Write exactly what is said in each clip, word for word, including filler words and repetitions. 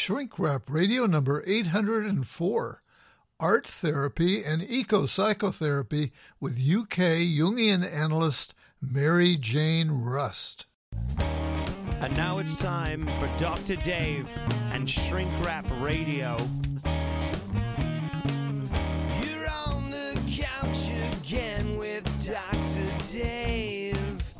Shrink Wrap Radio number eight hundred four, Art Therapy and Eco-Psychotherapy with U K Jungian analyst Mary Jane Rust. And now it's time for Doctor Dave and Shrink Wrap Radio. You're on the couch again with Doctor Dave.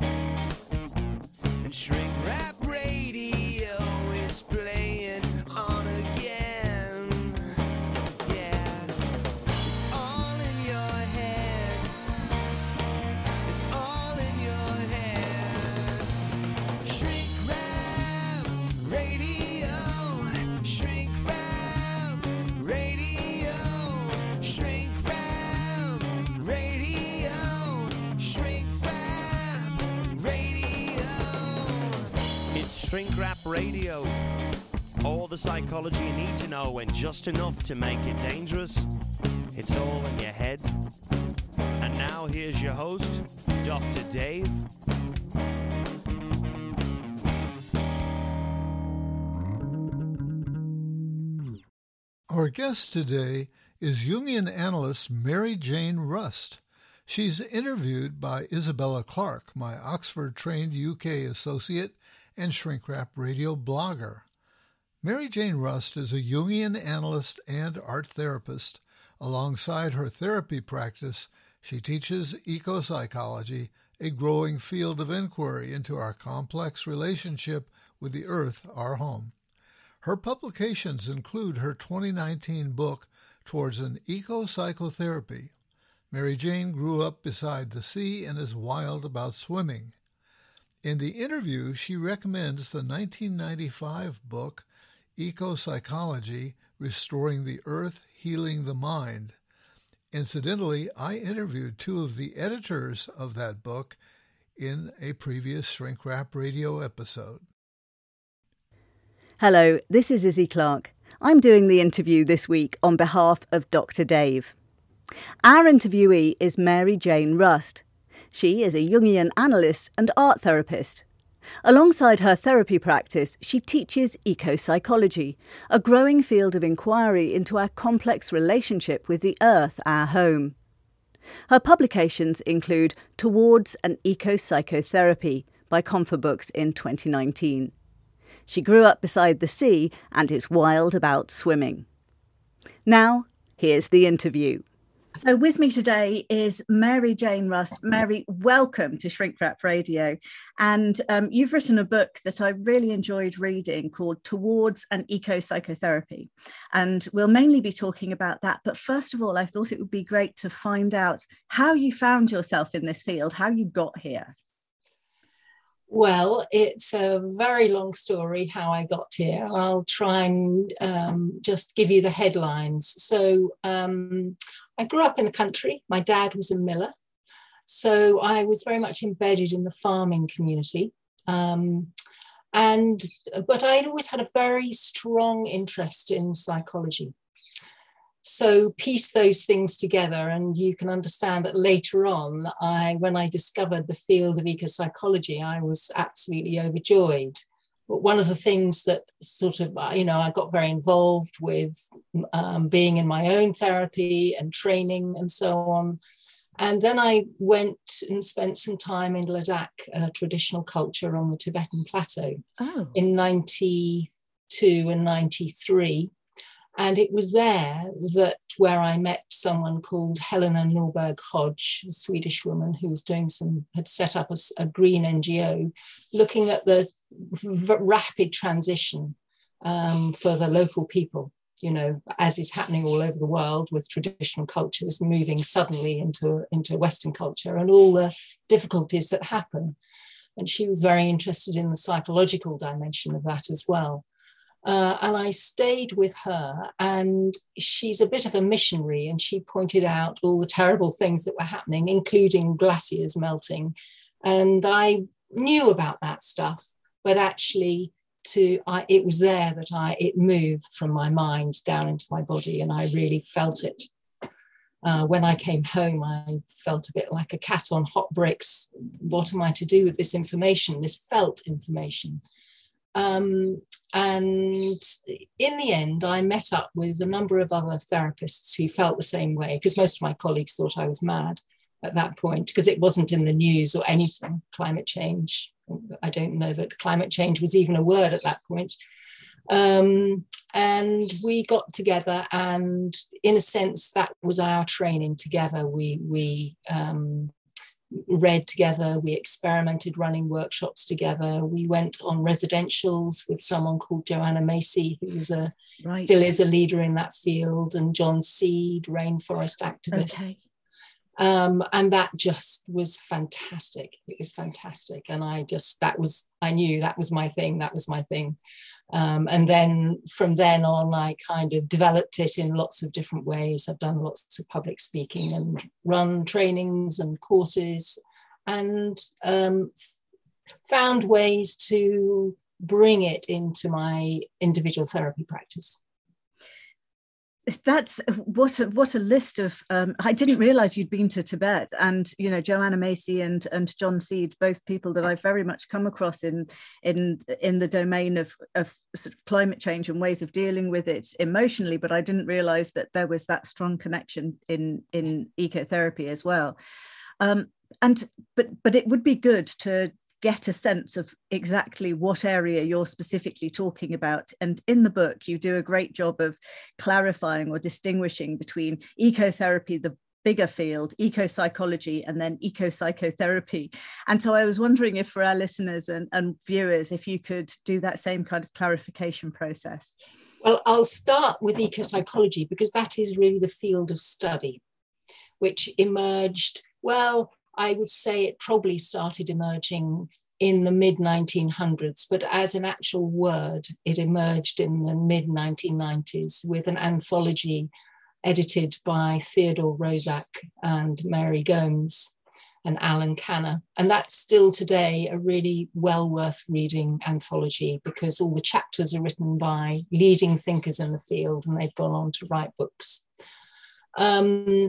And Shrink Wrap Radio is playing on again. Yeah, it's all in your head. It's all in your head. Shrink Wrap Radio. Shrink Wrap Radio. Shrink Wrap Radio. Shrink Wrap Radio. It's Shrink Wrap Radio. All the psychology you need to know and just enough to make it dangerous. It's all in your head. And now here's your host, Doctor Dave. Our guest today is Jungian analyst Mary Jane Rust. She's interviewed by Isabella Clarke, my Oxford-trained U K associate and Shrink Wrap Radio blogger. Mary Jane Rust is a Jungian analyst and art therapist. Alongside her therapy practice, she teaches eco-psychology, a growing field of inquiry into our complex relationship with the earth, our home. Her publications include her twenty nineteen book, Towards an Eco-Psychotherapy. Mary Jane grew up beside the sea and is wild about swimming. In the interview, she recommends the nineteen ninety-five book, Eco-Psychology, Restoring the Earth, Healing the Mind. Incidentally, I interviewed two of the editors of that book in a previous Shrink Wrap Radio episode. Hello, this is Izzy Clarke. I'm doing the interview this week on behalf of Doctor Dave. Our interviewee is Mary Jane Rust. She is a Jungian analyst and art therapist. Alongside her therapy practice, she teaches eco-psychology, a growing field of inquiry into our complex relationship with the earth, our home. Her publications include Towards an Eco-Psychotherapy by Comfort Books in twenty nineteen. She grew up beside the sea and is wild about swimming. Now, here's the interview. So with me today is Mary Jane Rust. Mary, welcome to Shrink Wrap Radio. And um, you've written a book that I really enjoyed reading called Towards an Eco-Psychotherapy. And we'll mainly be talking about that. But first of all, I thought it would be great to find out how you found yourself in this field, how you got here. Well, it's a very long story how I got here. I'll try and um, just give you the headlines. So um, I grew up in the country. My dad was a miller. So I was very much embedded in the farming community. Um, and but I'd always had a very strong interest in psychology. So piece those things together and you can understand that later on, I, when I discovered the field of eco-psychology, I was absolutely overjoyed. But one of the things that sort of, you know, I got very involved with um, being in my own therapy and training and so on. And then I went and spent some time in Ladakh, a traditional culture on the Tibetan plateau oh. in ninety-two and ninety-three. And it was there that where I met someone called Helena Norberg Hodge, a Swedish woman who was doing some, had set up a, a green N G O, looking at the v- rapid transition um, for the local people, you know, as is happening all over the world with traditional cultures moving suddenly into, into Western culture and all the difficulties that happen. And she was very interested in the psychological dimension of that as well. Uh, and I stayed with her, and she's a bit of a missionary, and she pointed out all the terrible things that were happening, including glaciers melting. And I knew about that stuff, but actually to I, it was there that I it moved from my mind down into my body, and I really felt it. Uh, when I came home, I felt a bit like a cat on hot bricks. What am I to do with this information, this felt information? Um, and in the end, I met up with a number of other therapists who felt the same way, because most of my colleagues thought I was mad at that point, because it wasn't in the news or anything, climate change. I don't know that climate change was even a word at that point. Um, and we got together, and in a sense, that was our training together. We, we um, read together, we experimented running workshops together. We went on residentials with someone called Joanna Macy, who was a, right. still is a leader in that field, and John Seed, rainforest activist. Okay. Um, and that just was fantastic. It was fantastic. And I just, that was, I knew that was my thing. That was my thing. Um, and then from then on, I kind of developed it in lots of different ways. I've done lots of public speaking and run trainings and courses, and um, found ways to bring it into my individual therapy practice. That's what a, what a list of, um, I didn't realize you'd been to Tibet, and, you know, Joanna Macy and, and John Seed, both people that I've very much come across in, in, in the domain of, of sort of climate change and ways of dealing with it emotionally. But I didn't realize that there was that strong connection in, in ecotherapy as well. Um, and, but, but it would be good to get a sense of exactly what area you're specifically talking about. And in the book, you do a great job of clarifying or distinguishing between ecotherapy, the bigger field, ecopsychology, and then ecopsychotherapy. And so I was wondering if for our listeners and, and viewers, if you could do that same kind of clarification process. Well, I'll start with ecopsychology, because that is really the field of study, which emerged, well, I would say it probably started emerging in the mid nineteen hundreds, but as an actual word, it emerged in the mid nineteen nineties with an anthology edited by Theodore Roszak and Mary Gomes and Alan Canner. And that's still today a really well worth reading anthology, because all the chapters are written by leading thinkers in the field, and they've gone on to write books. Um,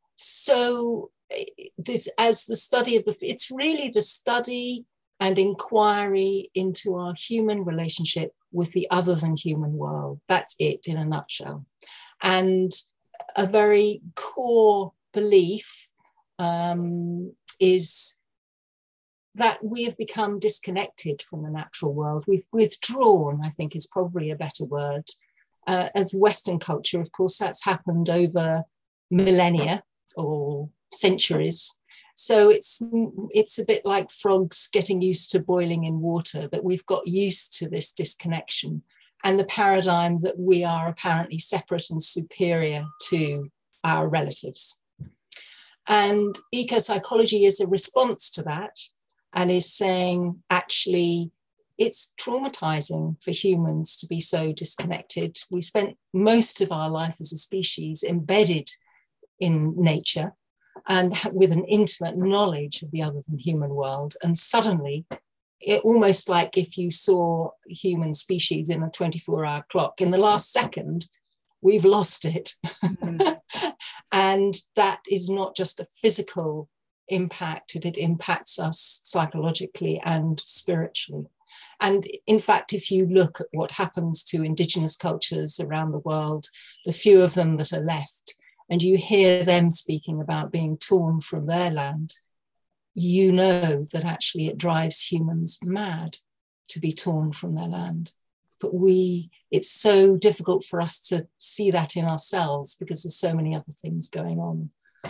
so this, as the study of the, it's really the study and inquiry into our human relationship with the other than human world. That's it in a nutshell. And a very core belief um, is that we have become disconnected from the natural world. We've withdrawn, I think is probably a better word. Uh, as Western culture, of course, that's happened over millennia or centuries. So it's it's a bit like frogs getting used to boiling in water, that we've got used to this disconnection and the paradigm that we are apparently separate and superior to our relatives. And ecopsychology is a response to that, and is saying, actually, it's traumatizing for humans to be so disconnected. We spent most of our life as a species embedded in nature and with an intimate knowledge of the other than human world. And suddenly, it almost like if you saw human species in a twenty-four hour clock, in the last second, we've lost it. Mm-hmm. And that is not just a physical impact, it, it impacts us psychologically and spiritually. And in fact, if you look at what happens to indigenous cultures around the world, the few of them that are left, and you hear them speaking about being torn from their land, you know that actually it drives humans mad to be torn from their land. But we, it's so difficult for us to see that in ourselves because there's so many other things going on.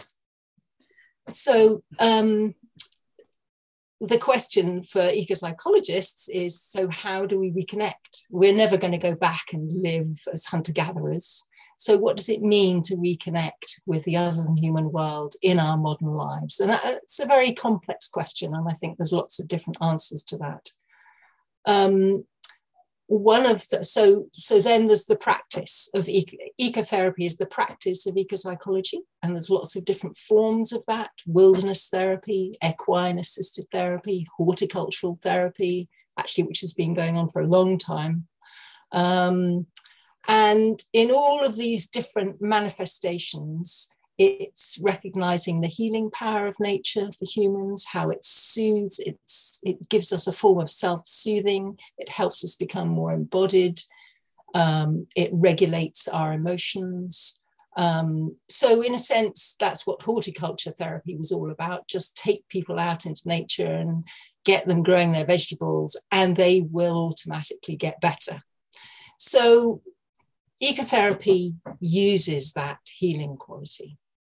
So um, the question for ecopsychologists is, so how do we reconnect? We're never going to go back and live as hunter-gatherers. So what does it mean to reconnect with the other than human world in our modern lives? And that's a very complex question, and I think there's lots of different answers to that. Um, one of the, so, so then there's the practice of eco, ecotherapy is the practice of ecopsychology, and there's lots of different forms of that: wilderness therapy, equine assisted therapy, horticultural therapy, actually, which has been going on for a long time. Um, And in all of these different manifestations, It's recognizing the healing power of nature for humans, how it soothes, it's, it gives us a form of self-soothing, it helps us become more embodied, um, it regulates our emotions. Um, so in a sense, that's what horticulture therapy was all about. Just take people out into nature and get them growing their vegetables, and they will automatically get better. So ecotherapy uses that healing quality.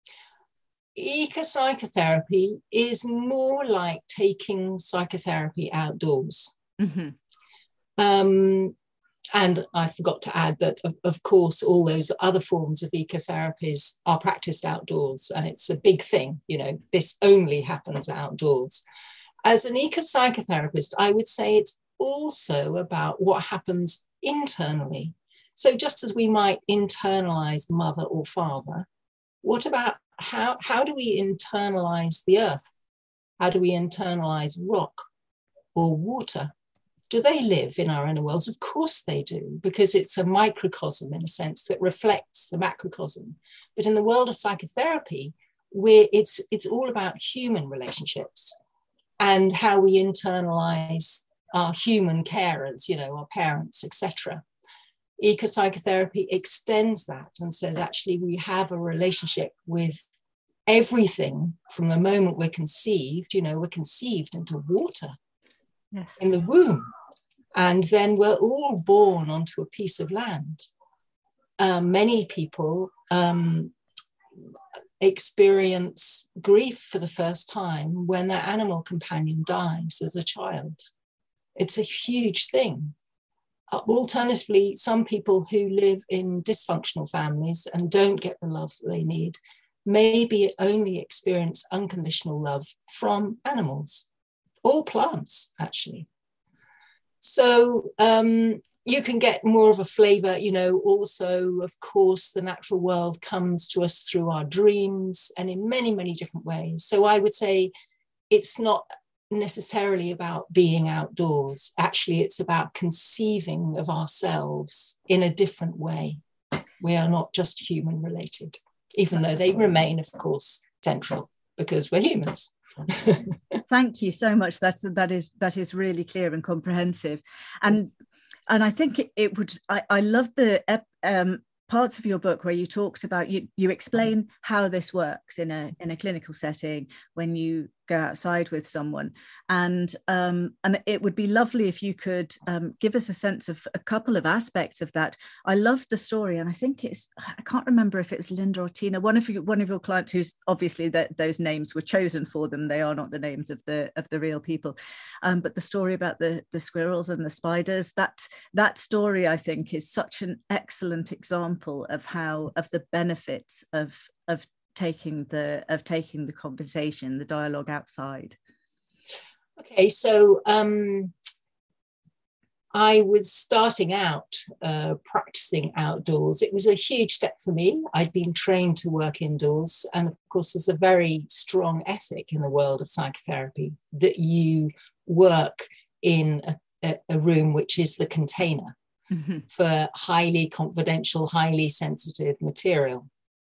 Ecopsychotherapy is more like taking psychotherapy outdoors. Mm-hmm. Um, and I forgot to add that, of, of course, all those other forms of ecotherapies are practiced outdoors, and it's a big thing. You know, this only happens outdoors. As an ecopsychotherapist, I would say it's also about what happens internally. So just as we might internalize mother or father, what about how, how do we internalize the earth? How do we internalize rock or water? Do they live in our inner worlds? Of course they do, because it's a microcosm in a sense that reflects the macrocosm. But in the world of psychotherapy, we're, it's, it's all about human relationships and how we internalize our human carers, you know, our parents, et cetera. Ecopsychotherapy extends that and says, actually, we have a relationship with everything from the moment we're conceived. You know, we're conceived into water, yes, in the womb. And then we're all born onto a piece of land. Um, many people um, experience grief for the first time when their animal companion dies as a child. It's a huge thing. Uh, alternatively, some people who live in dysfunctional families and don't get the love that they need maybe only experience unconditional love from animals or plants, actually. So um, you can get more of a flavor, you know. Also, of course, the natural world comes to us through our dreams and in many, many different ways. So I would say it's not necessarily about being outdoors. Actually, it's about conceiving of ourselves in a different way. We are not just human related, even though they remain, of course, central because we're humans. Thank you so much. That's that is that is really clear and comprehensive, and and I think it, it would. I, I love the um, parts of your book where you talked about you you explain how this works in a in a clinical setting when you go outside with someone, and um, and it would be lovely if you could um, give us a sense of a couple of aspects of that. I loved the story, and I think it's I can't remember if it was Linda or Tina, one of you, one of your clients, who's obviously that those names were chosen for them. They are not the names of the of the real people, um, but the story about the the squirrels and the spiders. That that story, I think, is such an excellent example of how of the benefits of of taking the of taking the conversation, the dialogue outside. Okay, so um, I was starting out uh, practicing outdoors. It was a huge step for me. I'd been trained to work indoors, and of course there's a very strong ethic in the world of psychotherapy that you work in a, a room which is the container mm-hmm. for highly confidential, highly sensitive material.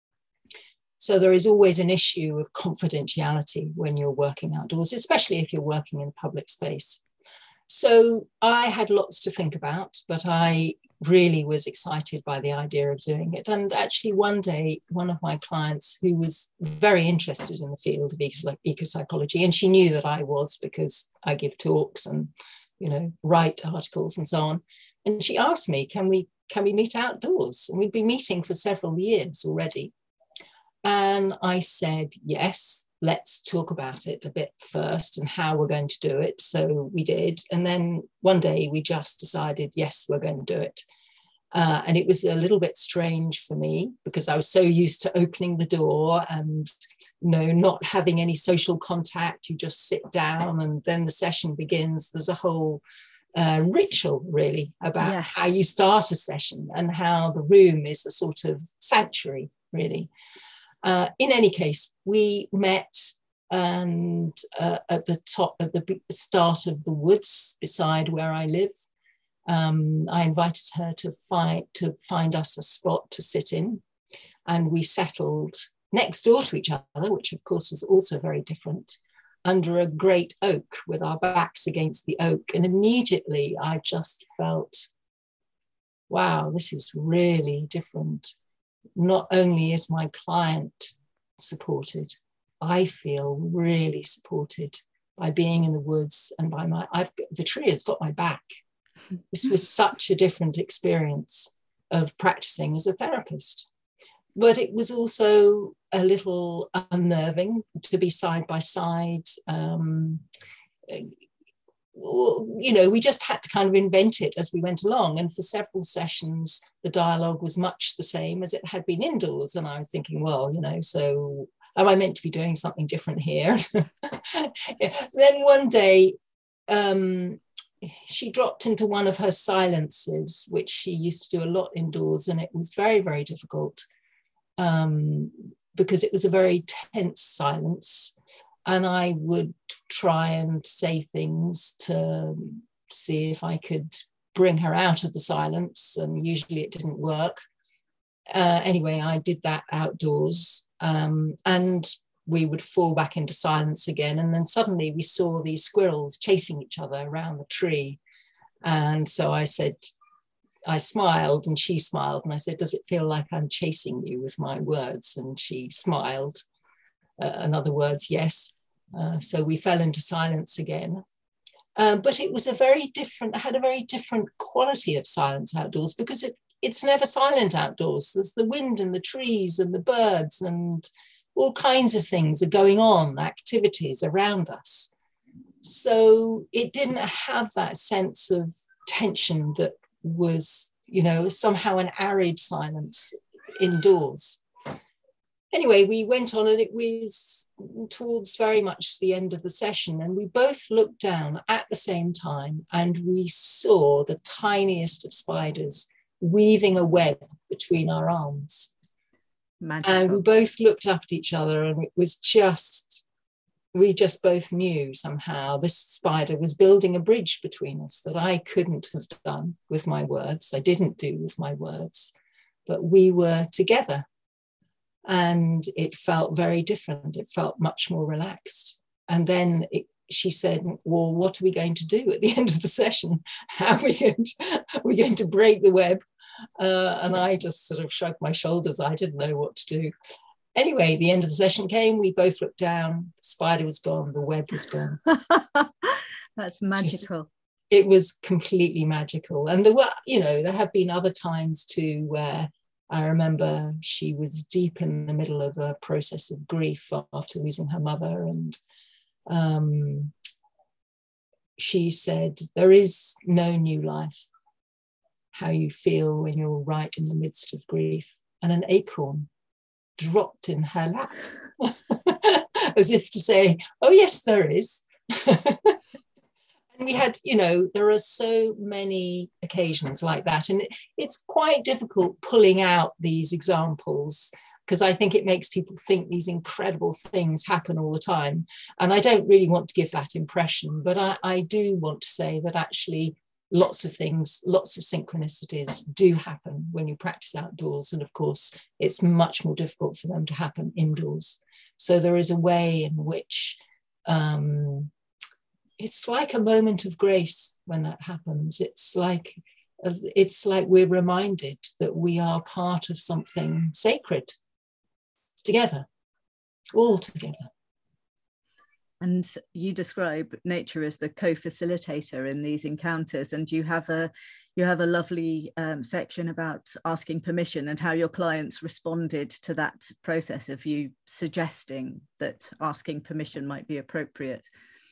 So there is always an issue of confidentiality when you're working outdoors, especially if you're working in public space. So I had lots to think about, but I really was excited by the idea of doing it. And actually one day, one of my clients who was very interested in the field of ecopsychology, and she knew that I was because I give talks and, you know, write articles and so on. And she asked me, can we, can we meet outdoors? And we'd been meeting for several years already. And I said, yes, let's talk about it a bit first and how we're going to do it. So we did. And then one day we just decided, yes, we're going to do it. Uh, and it was a little bit strange for me because I was so used to opening the door and, you know, not having any social contact. You just sit down and then the session begins. There's a whole uh, ritual really about yes. how you start a session and how the room is a sort of sanctuary, really. Uh, in any case, we met and uh, at the top, at the start of the woods beside where I live. Um, I invited her to find to find us a spot to sit in, and we settled next door to each other, which of course was also very different, under a great oak with our backs against the oak. And immediately I just felt, wow, this is really different. Not only is my client supported, I feel really supported by being in the woods and by my, I've the tree has got my back. This was such a different experience of practicing as a therapist. But it was also a little unnerving to be side by side. Um, you know, we just had to kind of invent it as we went along. And for several sessions, the dialogue was much the same as it had been indoors. And I was thinking, well, you know, so am I meant to be doing something different here? Then one day, um, she dropped into one of her silences, which she used to do a lot indoors. And it was very, very difficult um, because it was a very tense silence. And I would try and say things to see if I could bring her out of the silence. And usually it didn't work. Uh, anyway, I did that outdoors. Um, and we would fall back into silence again. And then suddenly we saw these squirrels chasing each other around the tree. And so I said, I smiled and she smiled. And I said, does it feel like I'm chasing you with my words? And she smiled. Uh, in other words, yes. Uh, so we fell into silence again. Uh, but it was a very different, had a very different quality of silence outdoors because it, it's never silent outdoors. There's the wind and the trees and the birds and all kinds of things are going on, activities around us. So it didn't have that sense of tension that was, you know, somehow an arid silence indoors. Anyway, we went on and it was towards very much the end of the session and we both looked down at the same time and we saw the tiniest of spiders weaving a web between our arms. Magical. And we both looked up at each other and it was just, we just both knew somehow this spider was building a bridge between us that I couldn't have done with my words. I didn't do with my words, but we were together and it felt very different. It felt much more relaxed. And then it, she said, well, what are we going to do at the end of the session? How are we going to, are we going to break the web? Uh, and I just sort of shrugged my shoulders. I didn't know what to do. Anyway, the end of the session came. We both looked down. The spider was gone. The web was gone. That's magical. Just, it was completely magical. And there were, you know, there have been other times too where I remember she was deep in the middle of a process of grief after losing her mother. And um, she said, there is no new life. How you feel when you're right in the midst of grief. And an acorn dropped in her lap as if to say, oh yes, there is. And we had, you know, there are so many occasions like that. And it, it's quite difficult pulling out these examples because I think it makes people think these incredible things happen all the time. And I don't really want to give that impression, but I, I do want to say that actually lots of things, lots of synchronicities do happen when you practice outdoors. And of course, it's much more difficult for them to happen indoors. So there is a way in which um, it's like a moment of grace when that happens. It's like, it's like we're reminded that we are part of something sacred together, all together. And you describe nature as the co-facilitator in these encounters, and you have a you have a lovely um, section about asking permission and how your clients responded to that process of you suggesting that asking permission might be appropriate.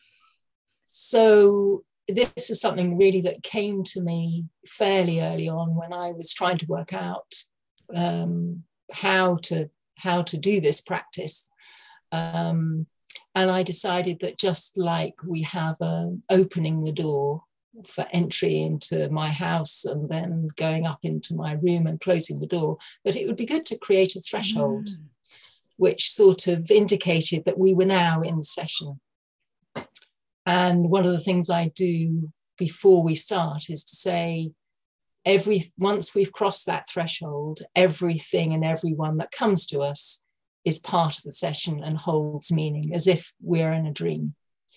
So this is something really that came to me fairly early on when I was trying to work out um, how to how to do this practice. Um, And I decided that just like we have um, opening the door for entry into my house and then going up into my room and closing the door, that it would be good to create a threshold, mm. which sort of indicated that we were now in session. And one of the things I do before we start is to say, every once we've crossed that threshold, everything and everyone that comes to us is part of the session and holds meaning, as if we're in a dream.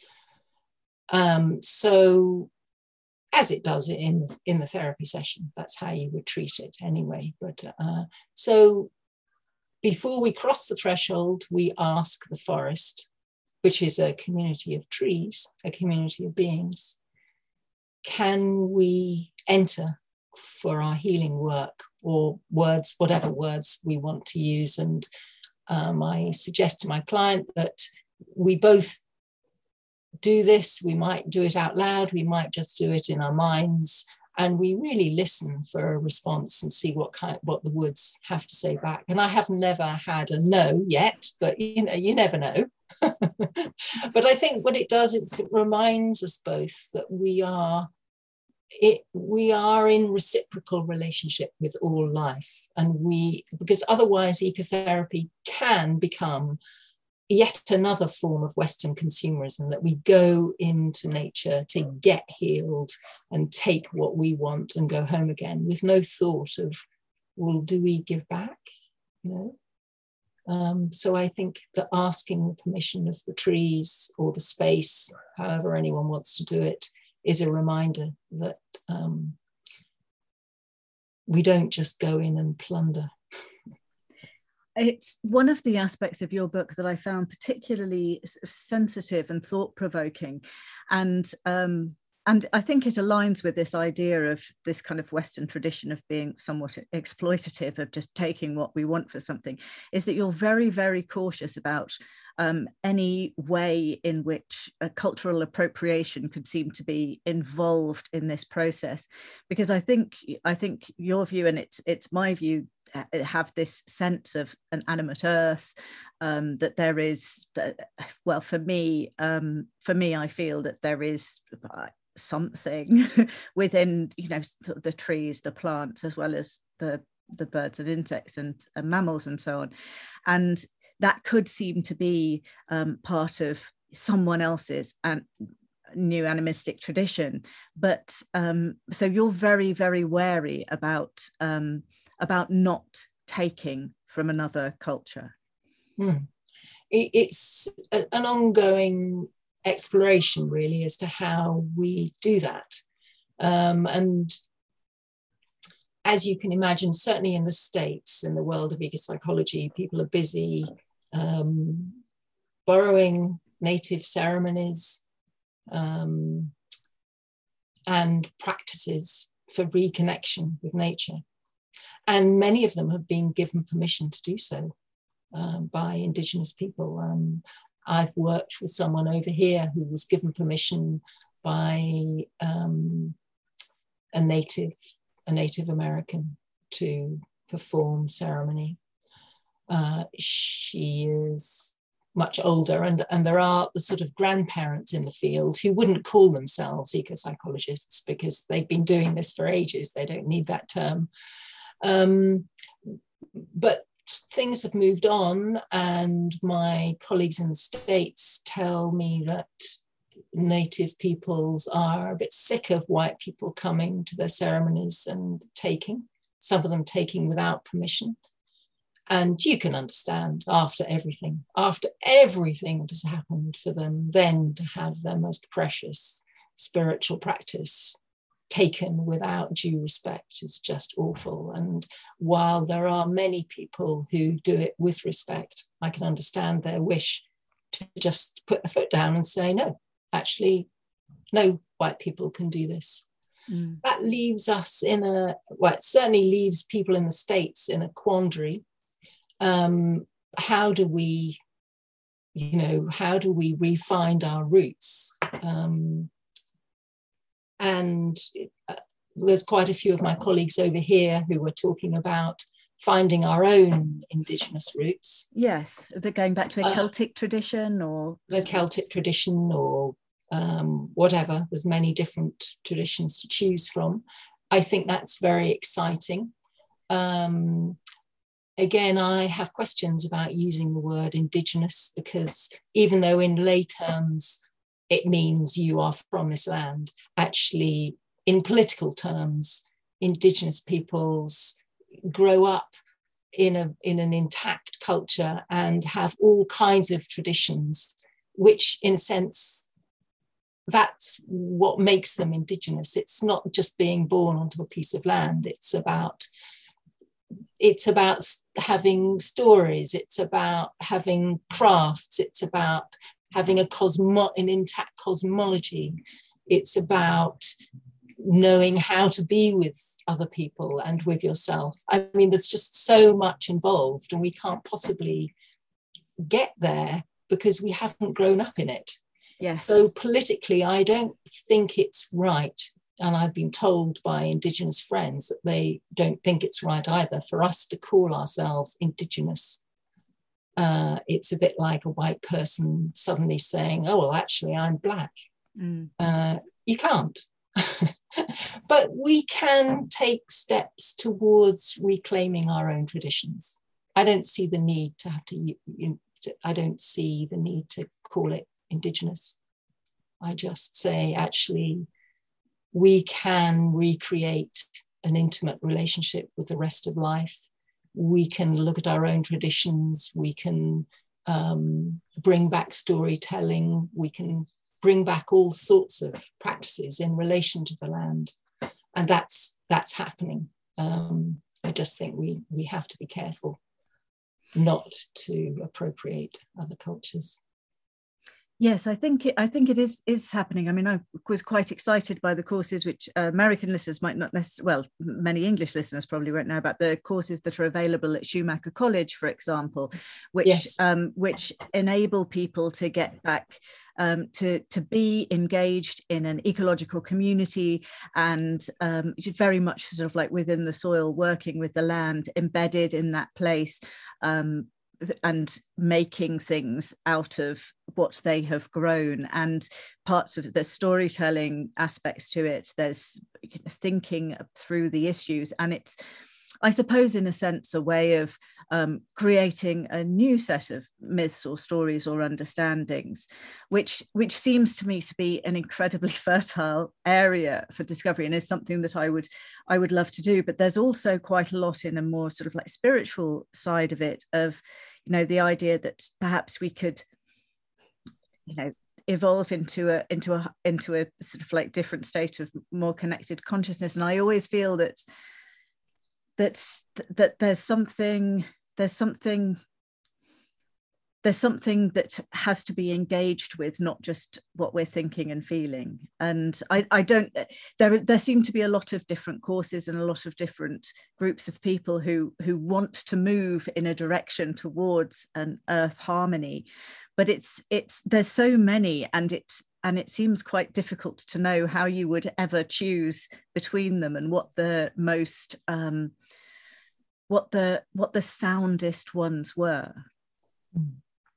Um, so, as it does in, in the therapy session, that's how you would treat it anyway. But uh, so before we cross the threshold, we ask the forest, which is a community of trees, a community of beings, can we enter for our healing work, or words, whatever words we want to use. And um, I suggest to my client that we both do this. We might do it out loud, we might just do it in our minds, and we really listen for a response and see what kind, what the woods have to say back. And I have never had a no yet, but you know, you never know. But I think what it does is it reminds us both that we are it, we are in reciprocal relationship with all life, and we, because otherwise ecotherapy can become yet another form of Western consumerism, that we go into nature to get healed and take what we want and go home again with no thought of, well, do we give back? You know. Um, so I think that asking the permission of the trees or the space, however anyone wants to do it, is a reminder that um, we don't just go in and plunder. It's one of the aspects of your book that I found particularly sensitive and thought-provoking, and um, and I think it aligns with this idea of this kind of Western tradition of being somewhat exploitative, of just taking what we want for something, is that you're very, very cautious about um, any way in which a cultural appropriation could seem to be involved in this process. Because I think I think your view, and it's it's my view, have this sense of an animate earth, um, that there is, well, for me, um, for me, I feel that there is something within, you know, sort of the trees, the plants, as well as the the birds and insects and, and mammals and so on, and that could seem to be um, part of someone else's and new animistic tradition. But um, so you're very, very wary about um, about not taking from another culture. Mm. It, it's a, an ongoing exploration, really, as to how we do that. Um, and as you can imagine, certainly in the States, in the world of ecopsychology, people are busy um, borrowing native ceremonies um, and practices for reconnection with nature. And many of them have been given permission to do so um, by Indigenous people. Um, I've worked with someone over here who was given permission by um, a native, a Native American to perform ceremony. Uh, she is much older, and, and there are the sort of grandparents in the field who wouldn't call themselves ecopsychologists because they've been doing this for ages. They don't need that term. Um, but things have moved on, and my colleagues in the States tell me that Native peoples are a bit sick of white people coming to their ceremonies and taking, some of them taking without permission. And you can understand, after everything, after everything that has happened for them, then to have their most precious spiritual practice taken without due respect is just awful. And while there are many people who do it with respect, I can understand their wish to just put their foot down and say, no, actually, no white people can do this. Mm. That leaves us in a, well, it certainly leaves people in the States in a quandary. Um, how do we, you know, how do we re-find our roots? Um, And uh, there's quite a few of my colleagues over here who were talking about finding our own Indigenous roots. Yes, they're going back to a Celtic uh, tradition or... The Celtic tradition or um, whatever. There's many different traditions to choose from. I think that's very exciting. Um, again, I have questions about using the word Indigenous, because even though in lay terms, it means you are from this land, actually, in political terms, Indigenous peoples grow up in a in an intact culture and have all kinds of traditions, which in a sense, that's what makes them indigenous. It's not just being born onto a piece of land. It's about it's about having stories. It's about having crafts. It's about having a cosmo an intact cosmology. It's about knowing how to be with other people and with yourself. I mean, there's just so much involved, and we can't possibly get there because we haven't grown up in it. Yes. So politically, I don't think it's right. And I've been told by Indigenous friends that they don't think it's right either for us to call ourselves Indigenous. Uh, it's a bit like a white person suddenly saying, oh, well, actually, I'm black. Mm. Uh, you can't. But we can take steps towards reclaiming our own traditions. I don't see the need to have to, you know, I don't see the need to call it Indigenous. I just say, actually, we can recreate an intimate relationship with the rest of life. We can look at our own traditions. We can um, bring back storytelling. We can bring back all sorts of practices in relation to the land. And that's that's happening. Um, I just think we, we have to be careful not to appropriate other cultures. Yes, I think it, I think it is is happening. I mean, I was quite excited by the courses, which uh, American listeners might not necessarily, well, many English listeners probably won't know about, the courses that are available at Schumacher College, for example, which yes. um, which enable people to get back um, to to be engaged in an ecological community and um, very much sort of like within the soil, working with the land, embedded in that place. Um, and making things out of what they have grown, and parts of the storytelling aspects to it. There's thinking through the issues, and it's, I suppose, in a sense, a way of um, creating a new set of myths or stories or understandings, which which seems to me to be an incredibly fertile area for discovery, and is something that I would I would love to do. But there's also quite a lot in a more sort of like spiritual side of it, of, you know, the idea that perhaps we could, you know, evolve into a into a into a sort of like different state of more connected consciousness. And I always feel that that that there's something there's something there's something that has to be engaged with, not just what we're thinking and feeling. And I, I don't, there, there seem to be a lot of different courses and a lot of different groups of people who, who want to move in a direction towards an earth harmony, but it's, it's, there's so many, and it's, and it seems quite difficult to know how you would ever choose between them and what the most, um, what the, what the soundest ones were. Mm.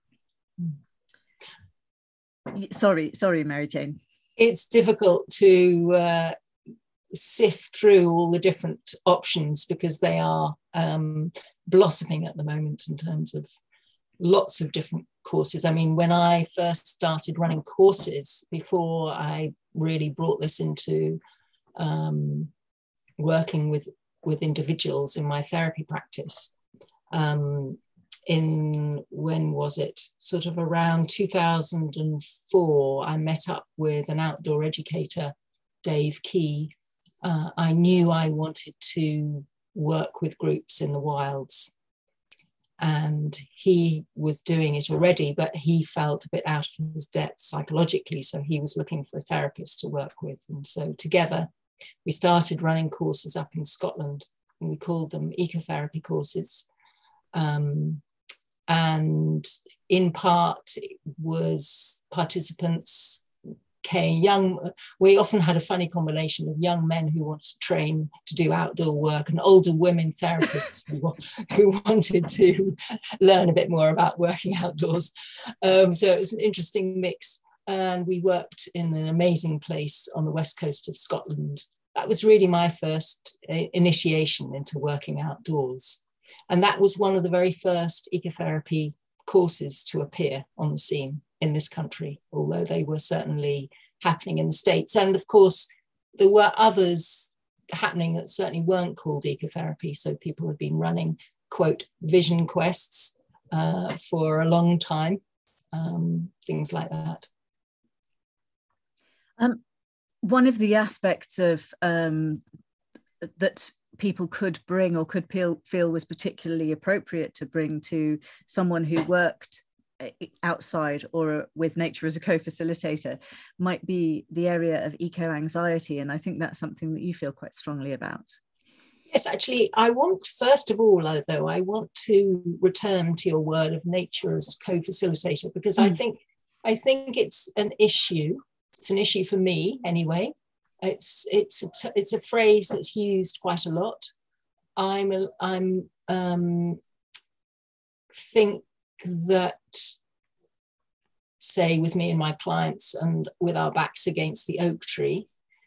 Sorry, sorry, Mary Jane. It's difficult to uh, sift through all the different options because they are um, blossoming at the moment in terms of lots of different courses. I mean, when I first started running courses, before I really brought this into um, working with, with individuals in my therapy practice, um, in, when was it? Sort of around two thousand four, I met up with an outdoor educator, Dave Key. Uh, I knew I wanted to work with groups in the wilds. And he was doing it already, but he felt a bit out of his depth psychologically. So he was looking for a therapist to work with. And so together we started running courses up in Scotland, and we called them ecotherapy courses. Um, and in part it was participants came young, we often had a funny combination of young men who wanted to train to do outdoor work and older women therapists who, who wanted to learn a bit more about working outdoors. Um, so it was an interesting mix, and we worked in an amazing place on the west coast of Scotland. That was really my first initiation into working outdoors. And that was one of the very first ecotherapy courses to appear on the scene in this country, although they were certainly happening in the States. And of course, there were others happening that certainly weren't called ecotherapy. So people have been running quote, vision quests uh, for a long time, um, things like that. Um, one of the aspects of um, that people could bring or could feel, feel was particularly appropriate to bring to someone who worked outside or with nature as a co-facilitator might be the area of eco-anxiety. And I think that's something that you feel quite strongly about. Yes, actually, I want, first of all, though, I want to return to your word of nature as co-facilitator, because mm. I think I think it's an issue. It's an issue for me, anyway. It's it's a, it's a phrase that's used quite a lot. I'm a, I'm um, think that, say, with me and my clients, and with our backs against the oak tree,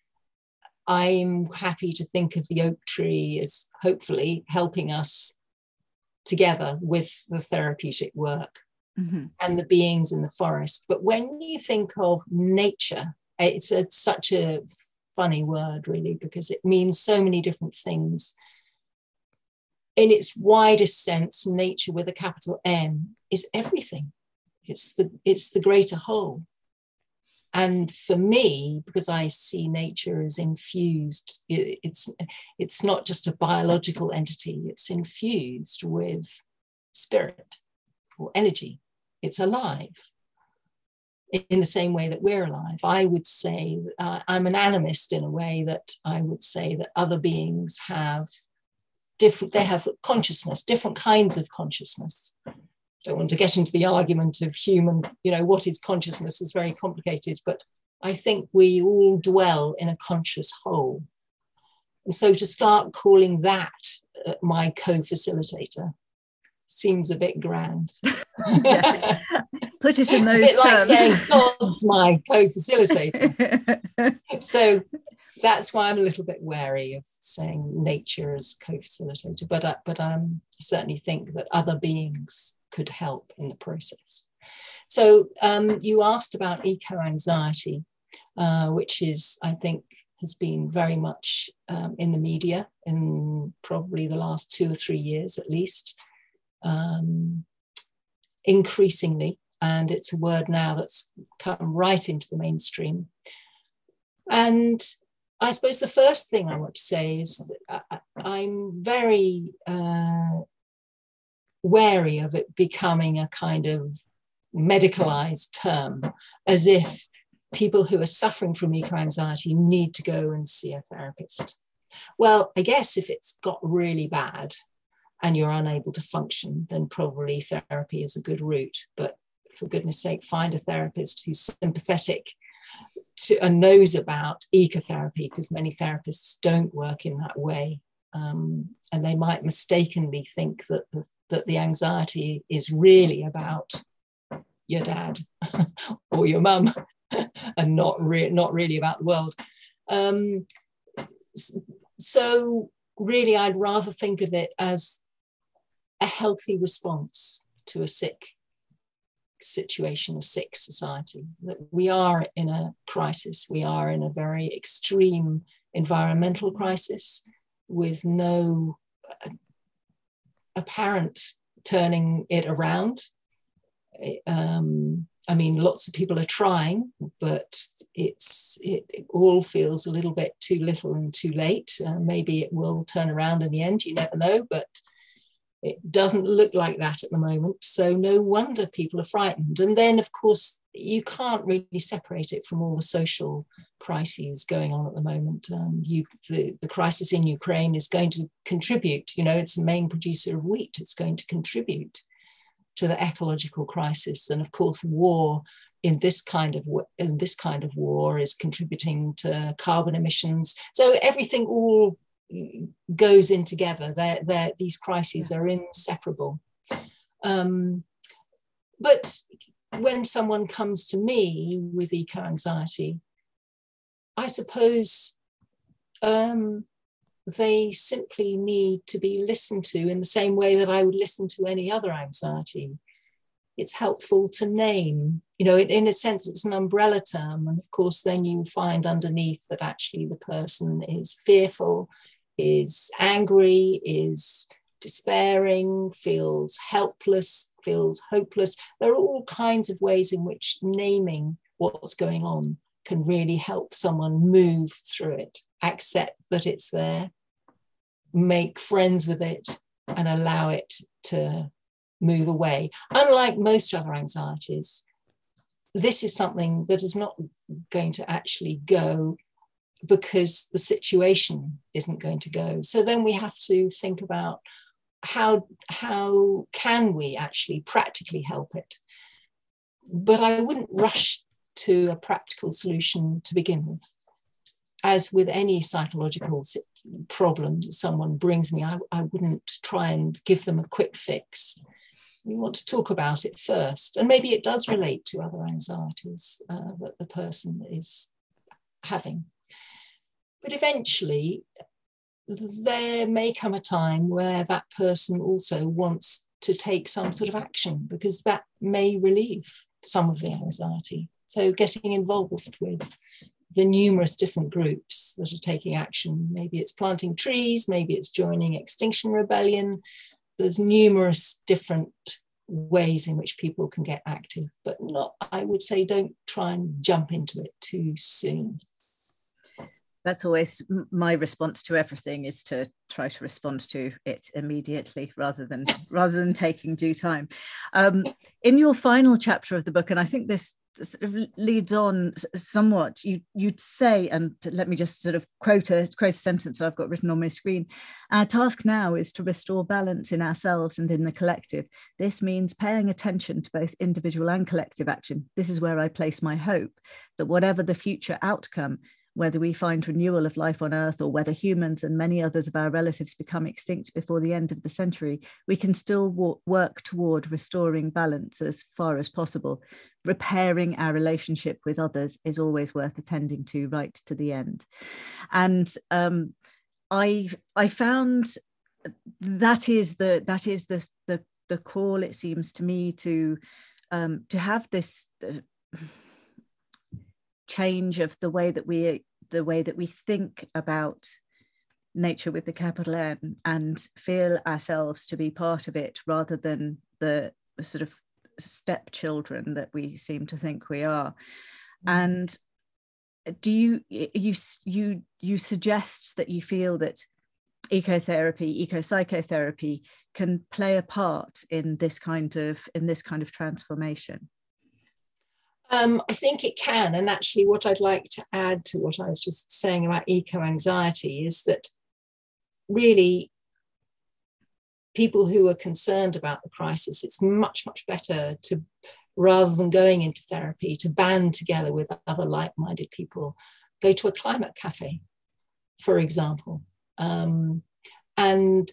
I'm happy to think of the oak tree as hopefully helping us together with the therapeutic work mm-hmm. and the beings in the forest. But when you think of nature, it's, a, it's such a funny word, really, because it means so many different things. In its widest sense, nature with a capital N is everything. It's the, it's the greater whole. And for me, because I see nature as infused, it, it's, it's not just a biological entity, it's infused with spirit or energy. It's alive in the same way that we're alive. I would say, uh, I'm an animist in a way that I would say that other beings have different, they have consciousness, different kinds of consciousness. Don't want to get into the argument of human, you know, what is consciousness is very complicated, but I think we all dwell in a conscious whole. And so to start calling that uh, my co-facilitator seems a bit grand. Yeah. Put it in those it's a bit terms. like saying God's my co-facilitator. So that's why I'm a little bit wary of saying nature as co-facilitator, but I, but um, I certainly think that other beings could help in the process. So um, you asked about eco-anxiety, uh, which is, I think, has been very much um, in the media in probably the last two or three years at least, um, increasingly, and it's a word now that's come right into the mainstream. And I suppose the first thing I want to say is that I, I'm very uh, wary of it becoming a kind of medicalized term, as if people who are suffering from eco-anxiety need to go and see a therapist. Well, I guess if it's got really bad and you're unable to function, then probably therapy is a good route. But for goodness sake, find a therapist who's sympathetic to, and knows about ecotherapy, because many therapists don't work in that way. Um, and they might mistakenly think that the, that the anxiety is really about your dad or your mum and not, re- not really about the world. Um, so really, I'd rather think of it as a healthy response to a sick situation, a sick society. That we are in a crisis. We are in a very extreme environmental crisis with no uh, apparent turning it around. Um, I mean, lots of people are trying, but it's it, it all feels a little bit too little and too late. Uh, maybe it will turn around in the end, you never know, but it doesn't look like that at the moment. So no wonder people are frightened. And then, of course, you can't really separate it from all the social crises going on at the moment. Um, you, the, the crisis in Ukraine is going to contribute, you know, it's the main producer of wheat. It's going to contribute to the ecological crisis. And of course, war in this kind of in this kind of war is contributing to carbon emissions. So everything all goes in together. They're, they're, these crises are inseparable. Um, but when someone comes to me with eco-anxiety, I suppose um, they simply need to be listened to in the same way that I would listen to any other anxiety. It's helpful to name, you know, in, in a sense, it's an umbrella term. And of course, then you find underneath that actually the person is fearful, is angry, is despairing, feels helpless, feels hopeless. There are all kinds of ways in which naming what's going on can really help someone move through it, accept that it's there, make friends with it, and allow it to move away. Unlike most other anxieties, this is something that is not going to actually go because the situation isn't going to go. So then we have to think about how, how can we actually practically help it? But I wouldn't rush to a practical solution to begin with. As with any psychological problem that someone brings me, I, I wouldn't try and give them a quick fix. We want to talk about it first. And maybe it does relate to other anxieties uh, that the person is having. But eventually, there may come a time where that person also wants to take some sort of action, because that may relieve some of the anxiety. So getting involved with the numerous different groups that are taking action. Maybe it's planting trees, maybe it's joining Extinction Rebellion. There's numerous different ways in which people can get active, but not, I would say, don't try and jump into it too soon. That's always my response to everything, is to try to respond to it immediately rather than rather than taking due time. Um, in your final chapter of the book, and I think this sort of leads on somewhat, you you'd say, and let me just sort of quote a quote a sentence that I've got written on my screen. Our task now is to restore balance in ourselves and in the collective. This means paying attention to both individual and collective action. This is where I place my hope that whatever the future outcome, whether we find renewal of life on Earth or whether humans and many others of our relatives become extinct before the end of the century, we can still w- work toward restoring balance as far as possible. Repairing our relationship with others is always worth attending to right to the end. And um, I I found that is the that is the the, the call, it seems to me, to um, to have this Uh, change of the way that we the way that we think about nature with the capital N, and feel ourselves to be part of it rather than the sort of stepchildren that we seem to think we are. Mm. And do you you you you suggest that you feel that ecotherapy, eco-psychotherapy can play a part in this kind of in this kind of transformation? Um, I think it can. And actually what I'd like to add to what I was just saying about eco-anxiety is that really people who are concerned about the crisis, it's much, much better to, rather than going into therapy, to band together with other like-minded people, go to a climate cafe, for example. Um, and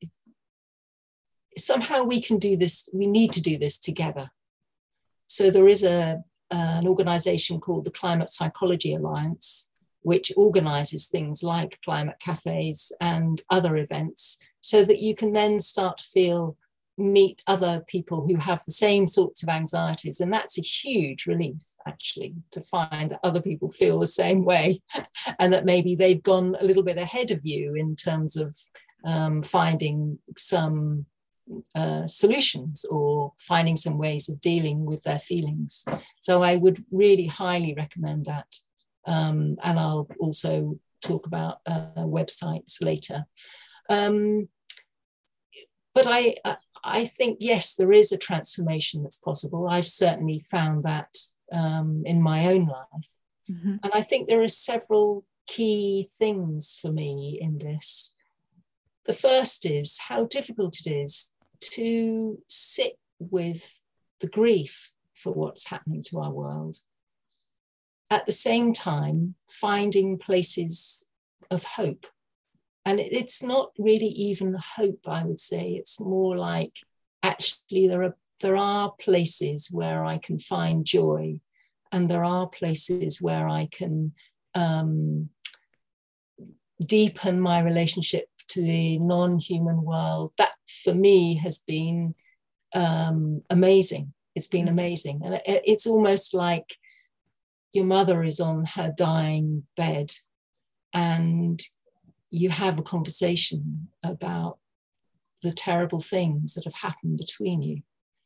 somehow we can do this, we need to do this together. So there is a an organisation called the Climate Psychology Alliance, which organises things like climate cafes and other events, so that you can then start to feel, meet other people who have the same sorts of anxieties. And that's a huge relief, actually, to find that other people feel the same way and that maybe they've gone a little bit ahead of you in terms of um, finding some Uh, solutions or finding some ways of dealing with their feelings. So I would really highly recommend that. Um, and I'll also talk about uh, websites later. Um, but I, I think, yes, there is a transformation that's possible. I've certainly found that um, in my own life. Mm-hmm. And I think there are several key things for me in this. The first is how difficult it is to sit with the grief for what's happening to our world. At the same time, finding places of hope. And it's not really even hope, I would say. It's more like, actually, there are, there are places where I can find joy, and there are places where I can um, deepen my relationship to the non-human world. That, for me, has been um, amazing. It's been amazing. And it, it's almost like your mother is on her dying bed and you have a conversation about the terrible things that have happened between you.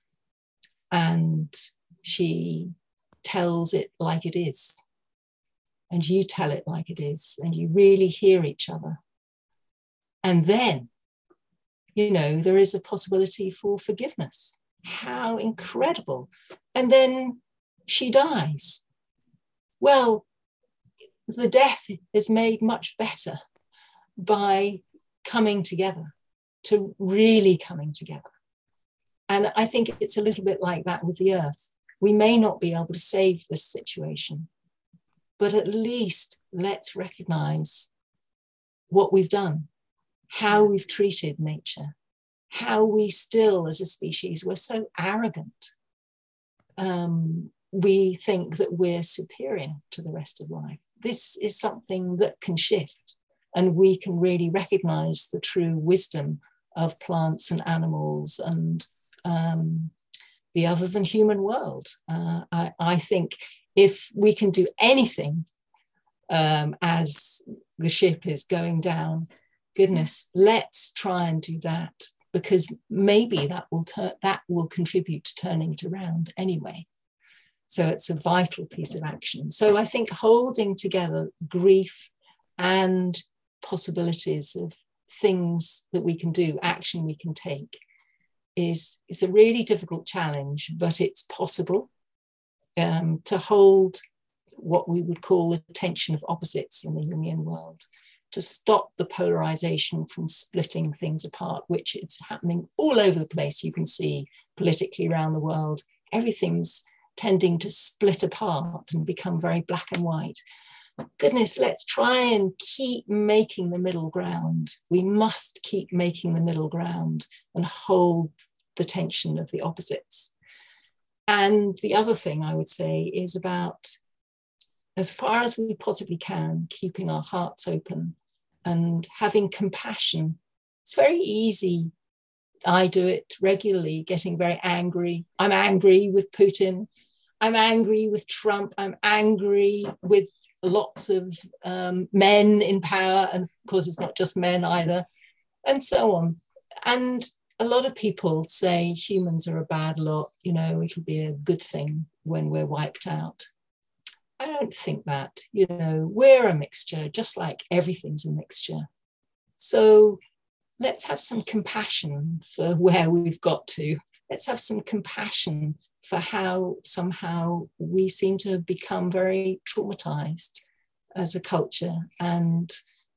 And she tells it like it is. And you tell it like it is. And you really hear each other. And then, you know, there is a possibility for forgiveness. How incredible. And then she dies. Well, the death is made much better by coming together, to really coming together. And I think it's a little bit like that with the earth. We may not be able to save this situation, but at least let's recognize what we've done, how we've treated nature, how we still, as a species, we're so arrogant. Um, we think that we're superior to the rest of life. This is something that can shift, and we can really recognize the true wisdom of plants and animals and um, the other than human world. Uh, I, I think if we can do anything um, as the ship is going down, goodness, let's try and do that, because maybe that will tur- that will contribute to turning it around anyway. So it's a vital piece of action. So I think holding together grief and possibilities of things that we can do, action we can take, is, is a really difficult challenge, but it's possible um, to hold what we would call the tension of opposites in the Jungian world, to stop the polarization from splitting things apart, which is happening all over the place. You can see politically around the world, everything's tending to split apart and become very black and white. Goodness, let's try and keep making the middle ground. We must keep making the middle ground and hold the tension of the opposites. And the other thing I would say is about, as far as we possibly can, keeping our hearts open and having compassion. It's very easy. I do it regularly, getting very angry. I'm angry with Putin. I'm angry with Trump. I'm angry with lots of um, men in power. And of course, it's not just men either, and so on. And a lot of people say humans are a bad lot. You know, it'll be a good thing when we're wiped out. I don't think that. You know, we're a mixture, just like everything's a mixture. So let's have some compassion for where we've got to. Let's have some compassion for how somehow we seem to have become very traumatized as a culture. And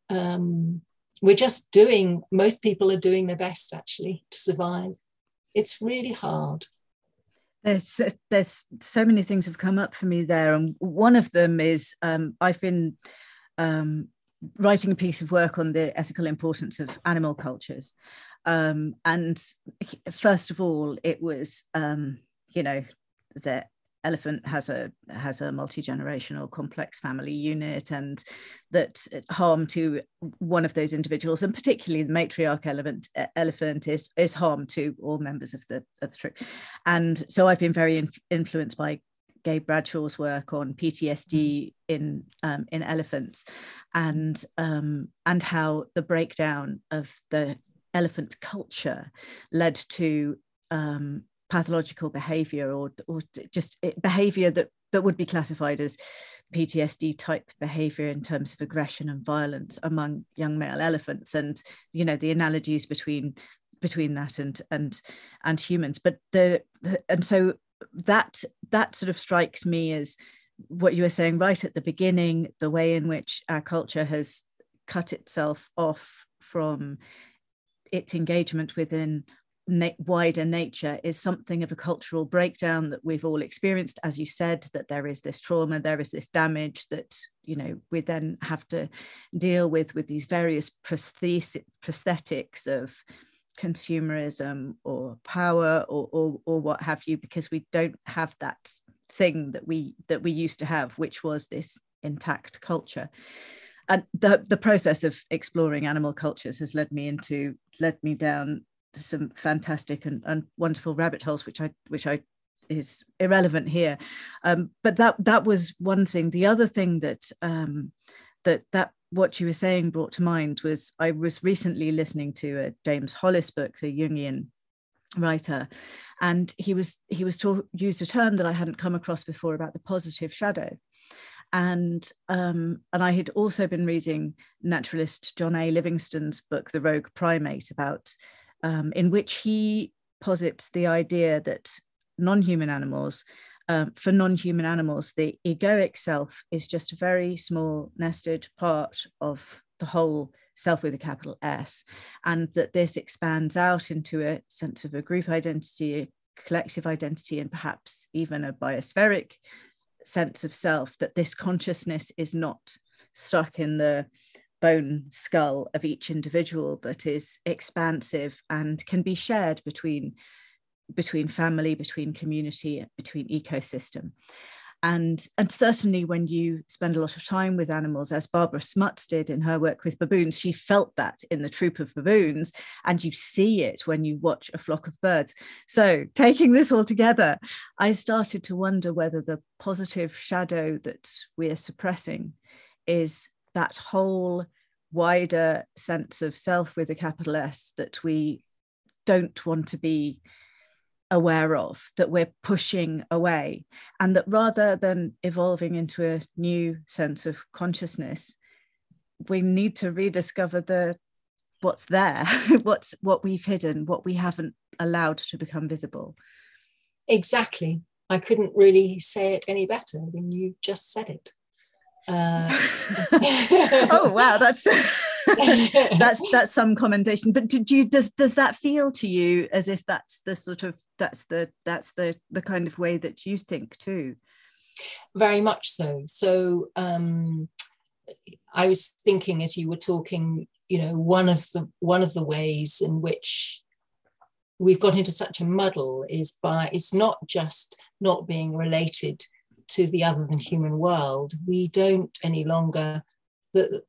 um, we're just doing, most people are doing their best actually to survive. It's really hard. There's there's so many things have come up for me there, and one of them is um, I've been um, writing a piece of work on the ethical importance of animal cultures, um, and first of all, it was um, you know, the elephant has a has a multi-generational complex family unit, and that harm to one of those individuals, and particularly the matriarch elephant elephant is is harm to all members of the of the troop. And so I've been very in, influenced by Gabe Bradshaw's work on P T S D in um, in elephants, and um, and how the breakdown of the elephant culture led to um, pathological behavior, or, or just behavior that, that would be classified as P T S D type behavior in terms of aggression and violence among young male elephants. And, you know, the analogies between between that and and and humans. But the, the and so that that sort of strikes me as what you were saying right at the beginning, the way in which our culture has cut itself off from its engagement within Na- wider nature is something of a cultural breakdown that we've all experienced. As you said, that there is this trauma, there is this damage that, you know, we then have to deal with with these various prosthes- prosthetics of consumerism or power or, or or what have you, because we don't have that thing that we that we used to have, which was this intact culture. And the the process of exploring animal cultures has led me into led me down some fantastic and, and wonderful rabbit holes, which I which I is irrelevant here, um, but that that was one thing. The other thing that um, that that what you were saying brought to mind was I was recently listening to a James Hollis book, the Jungian writer, and he was he was ta- used a term that I hadn't come across before about the positive shadow. And um, and I had also been reading naturalist John A. Livingston's book, The Rogue Primate, about um, in which he posits the idea that non-human animals, um, for non-human animals, the egoic self is just a very small nested part of the whole self with a capital S, and that this expands out into a sense of a group identity, a collective identity, and perhaps even a biospheric sense of self, that this consciousness is not stuck in the bone skull of each individual, but is expansive and can be shared between, between family, between community, between ecosystem. And, and certainly when you spend a lot of time with animals, as Barbara Smuts did in her work with baboons, she felt that in the troop of baboons, and you see it when you watch a flock of birds. So taking this all together, I started to wonder whether the positive shadow that we are suppressing is that whole wider sense of self with a capital S that we don't want to be aware of, that we're pushing away, and that rather than evolving into a new sense of consciousness, we need to rediscover the what's there, what's what we've hidden, what we haven't allowed to become visible. Exactly. I couldn't really say it any better than you just said it. Uh... oh wow, that's that's that's some commendation. But do you does does that feel to you as if that's the sort of that's the that's the the kind of way that you think too? Very much so. So um, I was thinking as you were talking, you know, one of the one of the ways in which we've got into such a muddle is by it's not just not being related to the other than human world. We don't any longer the,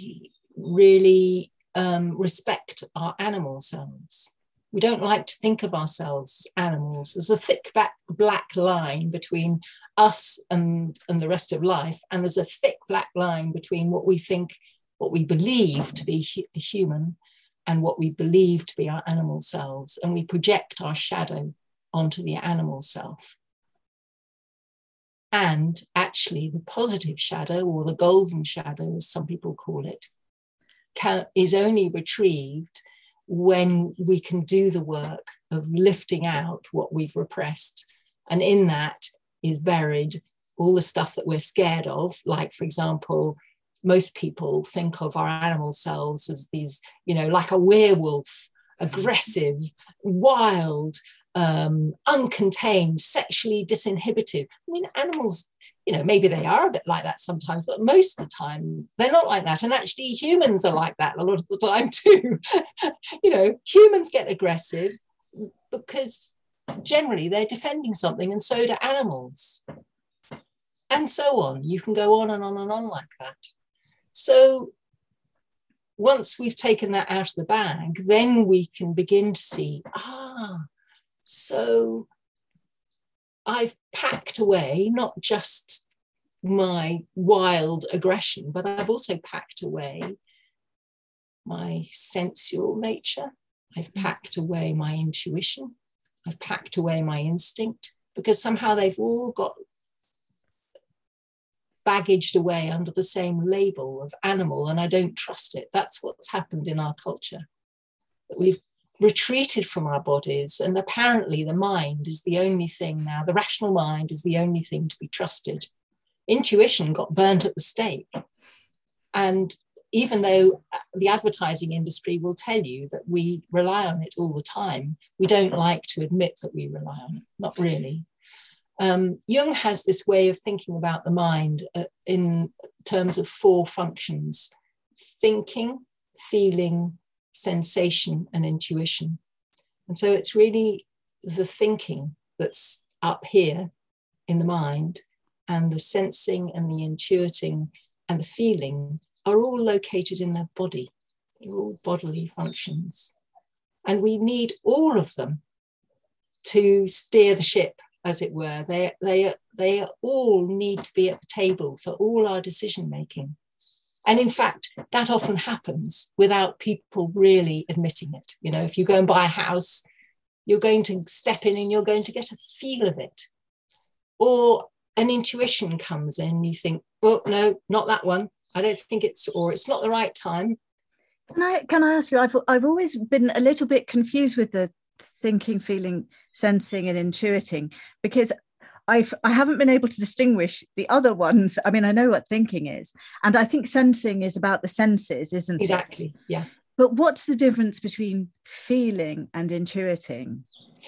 really um, respect our animal selves. We don't like to think of ourselves as animals. There's a thick back, black line between us and, and the rest of life, and there's a thick black line between what we think, what we believe to be hu- human and what we believe to be our animal selves, and we project our shadow onto the animal self. And actually the positive shadow, or the golden shadow, as some people call it, can, is only retrieved when we can do the work of lifting out what we've repressed. And in that is buried all the stuff that we're scared of. Like, for example, most people think of our animal selves as these, you know, like a werewolf, aggressive, wild, um, uncontained, sexually disinhibited. I mean, animals, you know, maybe they are a bit like that sometimes, but most of the time they're not like that. And actually humans are like that a lot of the time too. You know, humans get aggressive because generally they're defending something, and so do animals. And so on. You can go on and on and on like that. So once we've taken that out of the bag, then we can begin to see, ah, so I've packed away not just my wild aggression, but I've also packed away my sensual nature. I've packed away my intuition. I've packed away my instinct, because somehow they've all got baggaged away under the same label of animal, and I don't trust it. That's what's happened in our culture. That we've retreated from our bodies, and apparently the mind is the only thing now, the rational mind is the only thing to be trusted. Intuition got burnt at the stake. And even though the advertising industry will tell you that we rely on it all the time, we don't like to admit that we rely on it, not really. Um, Jung has this way of thinking about the mind uh, in terms of four functions: thinking, feeling, sensation, and intuition. And so it's really the thinking that's up here in the mind, and the sensing and the intuiting and the feeling are all located in the body, all bodily functions. And we need all of them to steer the ship, as it were. They, they, they all need to be at the table for all our decision making. And in fact, that often happens without people really admitting it. You know, if you go and buy a house, you're going to step in and you're going to get a feel of it. Or an intuition comes in, you think, oh, no, not that one. I don't think it's, or it's not the right time. Can I, can I ask you, I've, I've always been a little bit confused with the thinking, feeling, sensing and intuiting, because I've, I haven't been able to distinguish the other ones. I mean, I know what thinking is, and I think sensing is about the senses, isn't exactly. it? Exactly, yeah. But what's the difference between feeling and intuiting?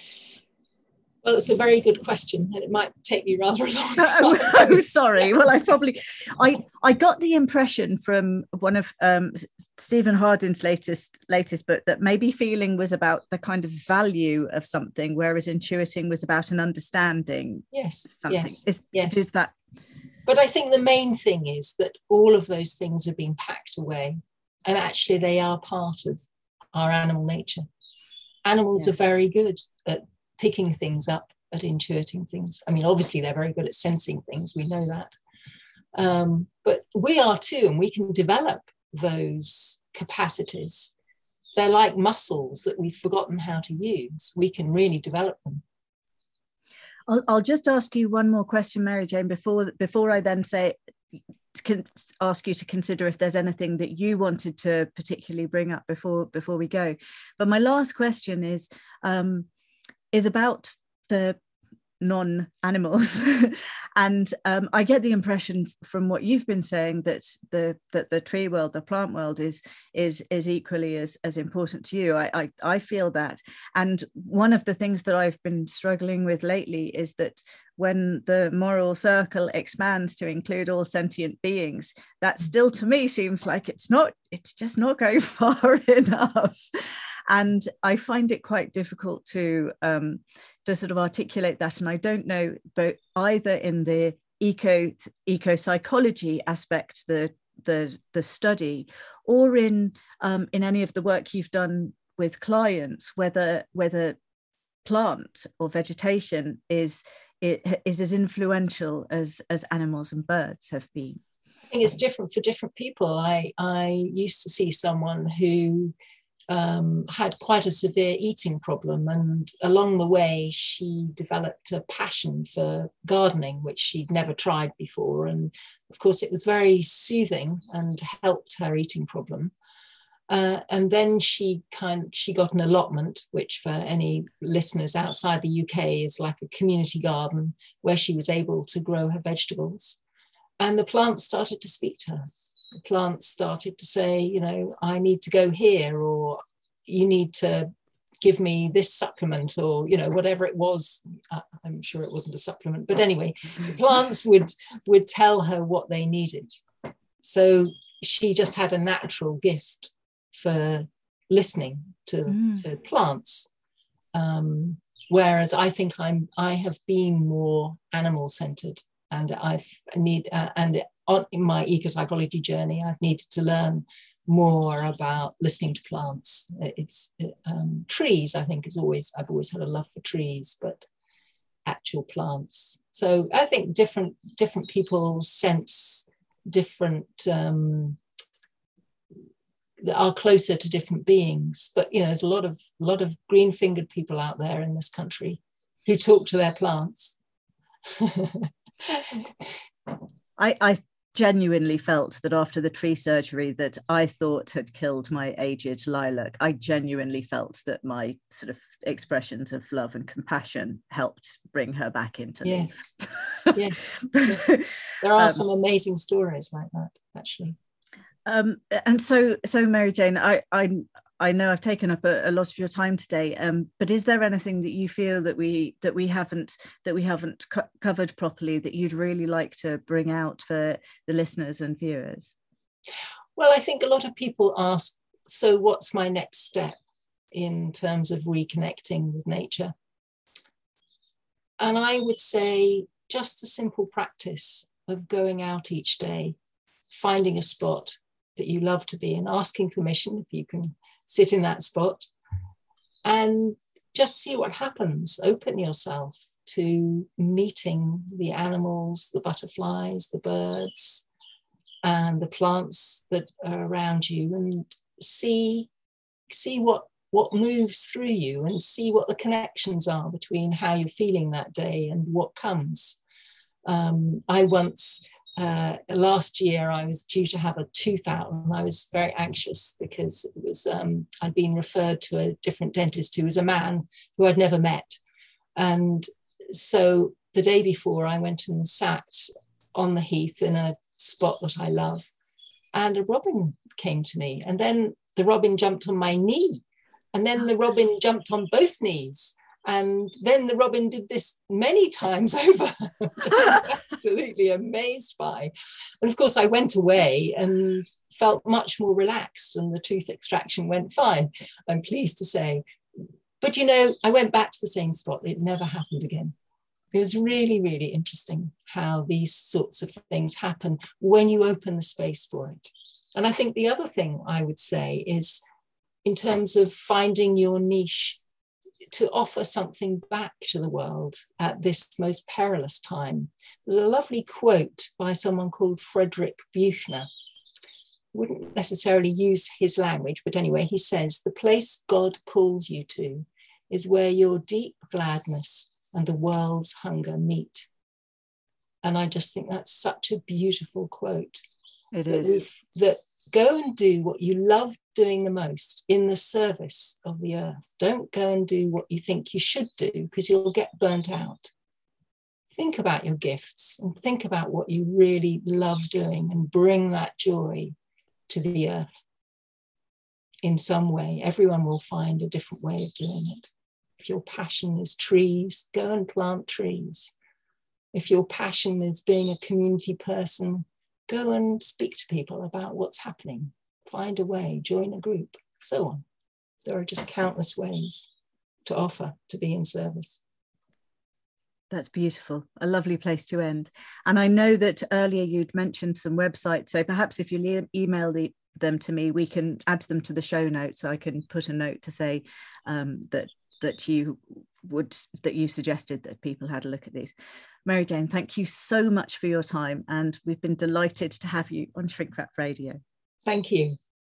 Well, it's a very good question, and it might take me rather a long time. Oh, oh sorry. Well, I probably, I, I got the impression from one of um, Stephen Hardin's latest latest book that maybe feeling was about the kind of value of something, whereas intuiting was about an understanding. Yes. Something. Yes. Is, yes. is that? But I think the main thing is that all of those things have been packed away, and actually they are part of our animal nature. Animals Yes. are very good at picking things up, at intuiting things. I mean, obviously they're very good at sensing things, we know that. Um, but we are too, and we can develop those capacities. They're like muscles that we've forgotten how to use. We can really develop them. I'll, I'll just ask you one more question, Mary Jane, before, before I then say, can ask you to consider if there's anything that you wanted to particularly bring up before, before we go. But my last question is, um, is about the non-animals. And um, I get the impression from what you've been saying that the that the tree world, the plant world is is is equally as, as important to you. I, I, I feel that. And one of the things that I've been struggling with lately is that when the moral circle expands to include all sentient beings, that still to me seems like it's not, it's just not going far enough. And I find it quite difficult to um, to sort of articulate that. And I don't know, but either in the eco eco psychology aspect, the the the study, or in um, in any of the work you've done with clients, whether whether plant or vegetation is it is as influential as as animals and birds have been. I think it's different for different people. I I used to see someone who Um, had quite a severe eating problem, and along the way she developed a passion for gardening, which she'd never tried before, and of course it was very soothing and helped her eating problem. Uh, and then she kind she got an allotment, which for any listeners outside the U K is like a community garden where she was able to grow her vegetables, and the plants started to speak to her. The plants started to say, you know, I need to go here, or you need to give me this supplement, or, you know, whatever it was. Uh, I'm sure it wasn't a supplement, but anyway, the plants would, would tell her what they needed. So she just had a natural gift for listening to, mm. to plants. Um, whereas I think I'm, I have been more animal-centered, and I've need, uh, and on in my eco-psychology journey, I've needed to learn more about listening to plants. It's um, trees, I think, is always, I've always had a love for trees, but actual plants. So I think different different people sense different, um, are closer to different beings. But, you know, there's a lot of, a lot of green-fingered people out there in this country who talk to their plants. I, I genuinely felt that after the tree surgery that I thought had killed my aged lilac, I genuinely felt that my sort of expressions of love and compassion helped bring her back into yes. life. Yes. Yes. There are um, some amazing stories like that, actually. Um, and so, so Mary Jane, I, I, I know I've taken up a, a lot of your time today, um, but is there anything that you feel that we that we haven't that we haven't co- covered properly that you'd really like to bring out for the listeners and viewers? Well, I think a lot of people ask, so what's my next step in terms of reconnecting with nature? And I would say just a simple practice of going out each day, finding a spot that you love to be in, asking permission if you can sit in that spot, and just see what happens. Open yourself to meeting the animals, the butterflies, the birds, and the plants that are around you, and see, see what, what moves through you, and see what the connections are between how you're feeling that day and what comes. Um, I once, uh, last year, I was due to have a tooth out, and I was very anxious because it was um, I'd been referred to a different dentist who was a man who I'd never met. And so the day before, I went and sat on the heath in a spot that I love, and a robin came to me, and then the robin jumped on my knee, and then the robin jumped on both knees, and then the robin did this many times over, which I was absolutely amazed by. And of course I went away and felt much more relaxed, and the tooth extraction went fine, I'm pleased to say. But you know, I went back to the same spot. It never happened again. It was really, really interesting how these sorts of things happen when you open the space for it. And I think the other thing I would say is, in terms of finding your niche, to offer something back to the world at this most perilous time. There's a lovely quote by someone called Frederick Buechner. Wouldn't necessarily use his language, but anyway, he says, "The place God calls you to is where your deep gladness and the world's hunger meet." And I just think that's such a beautiful quote. It that is. That go and do what you love doing the most in the service of the earth. Don't go and do what you think you should do, because you'll get burnt out. Think about your gifts and think about what you really love doing, and bring that joy to the earth in some way. Everyone will find a different way of doing it. If your passion is trees, go and plant trees. If your passion is being a community person, go and speak to people about what's happening. Find a way, join a group, so on. There are just countless ways to offer to be in service. That's beautiful. A lovely place to end. And I know that earlier you'd mentioned some websites, so perhaps if you le- email the, them to me, we can add them to the show notes. So I can put a note to say um, that that you would that you suggested that people had a look at these. Mary Jane, thank you so much for your time, and we've been delighted to have you on Shrink Wrap Radio. Thank you.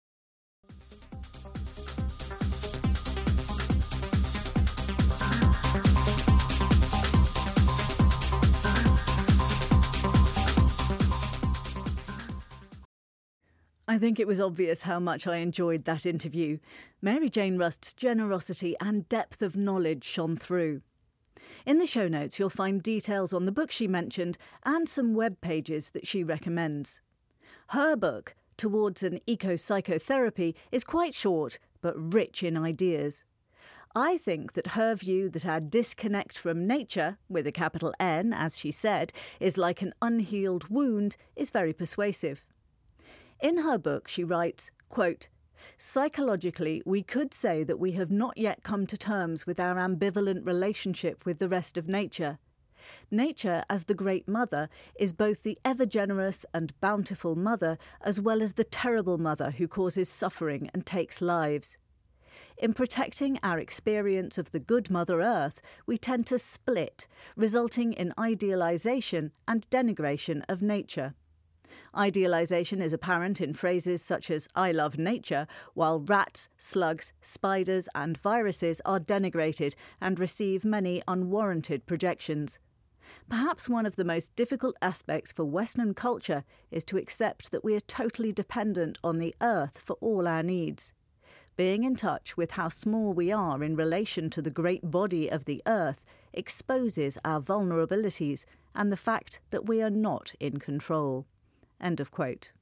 I think it was obvious how much I enjoyed that interview. Mary Jane Rust's generosity and depth of knowledge shone through. In the show notes, you'll find details on the book she mentioned and some web pages that she recommends. Her book, Towards an Eco-Psychotherapy, is quite short but rich in ideas. I think that her view that our disconnect from nature, with a capital N, as she said, is like an unhealed wound, is very persuasive. In her book, she writes, quote, "Psychologically, we could say that we have not yet come to terms with our ambivalent relationship with the rest of nature. Nature, as the great mother, is both the ever-generous and bountiful mother, as well as the terrible mother who causes suffering and takes lives. In protecting our experience of the good Mother Earth, we tend to split, resulting in idealisation and denigration of nature. Idealisation is apparent in phrases such as "I love nature," while rats, slugs, spiders and viruses are denigrated and receive many unwarranted projections. Perhaps one of the most difficult aspects for Western culture is to accept that we are totally dependent on the earth for all our needs. Being in touch with how small we are in relation to the great body of the earth exposes our vulnerabilities and the fact that we are not in control." End of quote.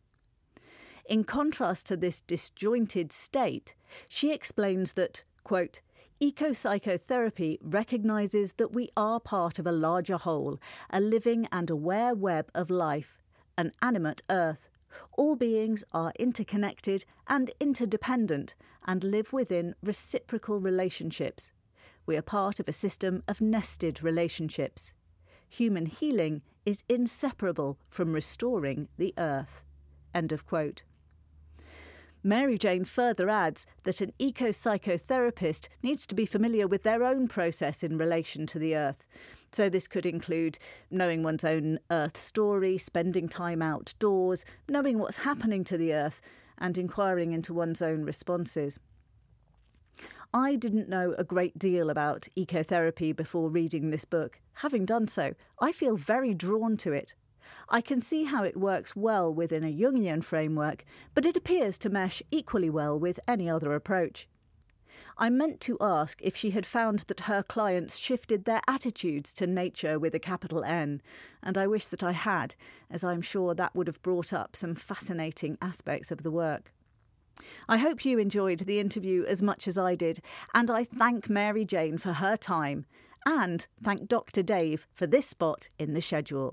In contrast to this disjointed state, she explains that, quote, "Eco-psychotherapy recognises that we are part of a larger whole, a living and aware web of life, an animate earth. All beings are interconnected and interdependent and live within reciprocal relationships. We are part of a system of nested relationships. Human healing is inseparable from restoring the earth." End of quote. Mary Jane further adds that an eco-psychotherapist needs to be familiar with their own process in relation to the earth. So this could include knowing one's own earth story, spending time outdoors, knowing what's happening to the earth, and inquiring into one's own responses. I didn't know a great deal about ecotherapy before reading this book. Having done so, I feel very drawn to it. I can see how it works well within a Jungian framework, but it appears to mesh equally well with any other approach. I meant to ask if she had found that her clients shifted their attitudes to nature with a capital N, and I wish that I had, as I'm sure that would have brought up some fascinating aspects of the work. I hope you enjoyed the interview as much as I did, and I thank Mary Jane for her time, and thank Doctor Dave for this spot in the schedule.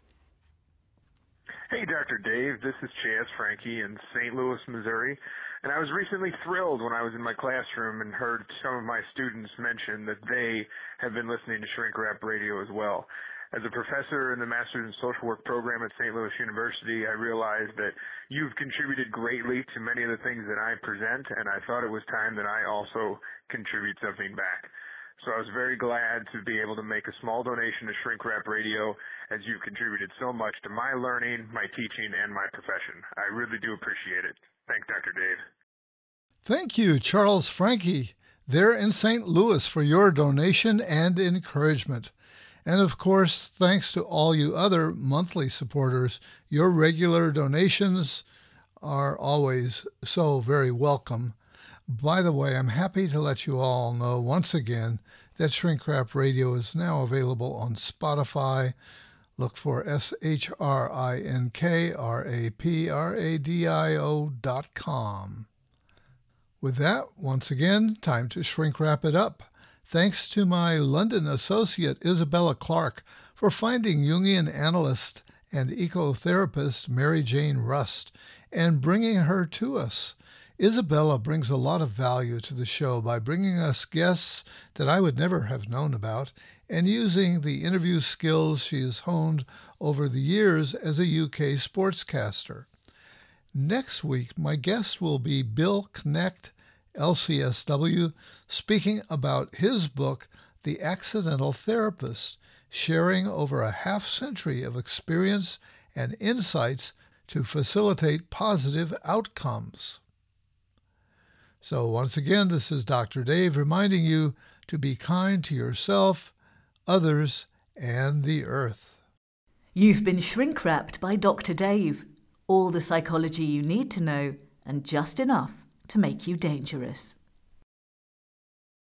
Hey, Doctor Dave, this is Chaz Frankie in Saint Louis, Missouri, and I was recently thrilled when I was in my classroom and heard some of my students mention that they have been listening to Shrink Rap Radio as well. As a professor in the Masters in Social Work program at Saint Louis University, I realized that you've contributed greatly to many of the things that I present, and I thought it was time that I also contribute something back. So I was very glad to be able to make a small donation to Shrink Rap Radio, as you've contributed so much to my learning, my teaching, and my profession. I really do appreciate it. Thanks, Doctor Dave. Thank you, Charles Frankie, there in Saint Louis, for your donation and encouragement. And of course, thanks to all you other monthly supporters. Your regular donations are always so very welcome. By the way, I'm happy to let you all know once again that Shrink Rap Radio is now available on Spotify. Look for S H R I N K R A P R A D I O dot com. With that, once again, time to shrink wrap it up. Thanks to my London associate Isabella Clark for finding Jungian analyst and ecotherapist Mary Jane Rust and bringing her to us. Isabella brings a lot of value to the show by bringing us guests that I would never have known about and using the interview skills she has honed over the years as a U K sportscaster. Next week, my guest will be Bill Knecht, L C S W, speaking about his book, The Accidental Therapist, sharing over a half century of experience and insights to facilitate positive outcomes. So once again, this is Doctor Dave reminding you to be kind to yourself, others, and the earth. You've been shrink-wrapped by Doctor Dave. All the psychology you need to know, and just enough to make you dangerous.